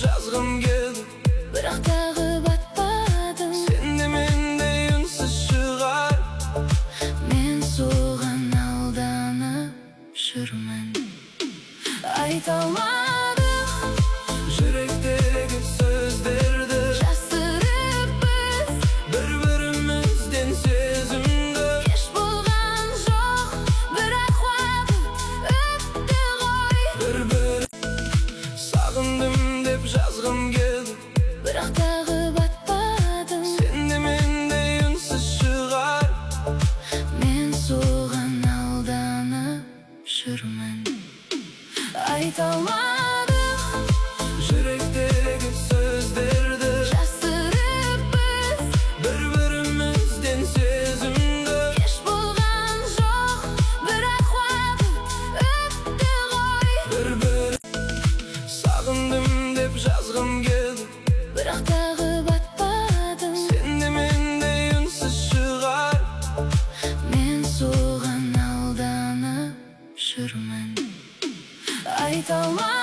жазғым келді, бірақ тағы батпадым. Сен де мендей үнсіз шығар. Мен соған алданып жүрмін. Айта алмадық Жүректегі сөздерді, жасырып біз. бір-бірімізден сезімді. Еш болған жоқ, бірақ уақыт өтті ғой. Бір-бір сағындым деп жазғым келді, бірақ тағы батпадым. Сен де мендей үнсіз шығар. Мен соған алданып жүрмін. Айта алмадық Жүректегі сөздерді, жасырып біз. бір-бірімізден сезімді. Еш болған жоқ, бірақ уақыт өтті ғой. Бір-бір сағындым деп жазғым келді, бірақ тағы батпадым. Сен де мендей үнсіз шығар. Мен соған алданып жүрмін. Айта алмадық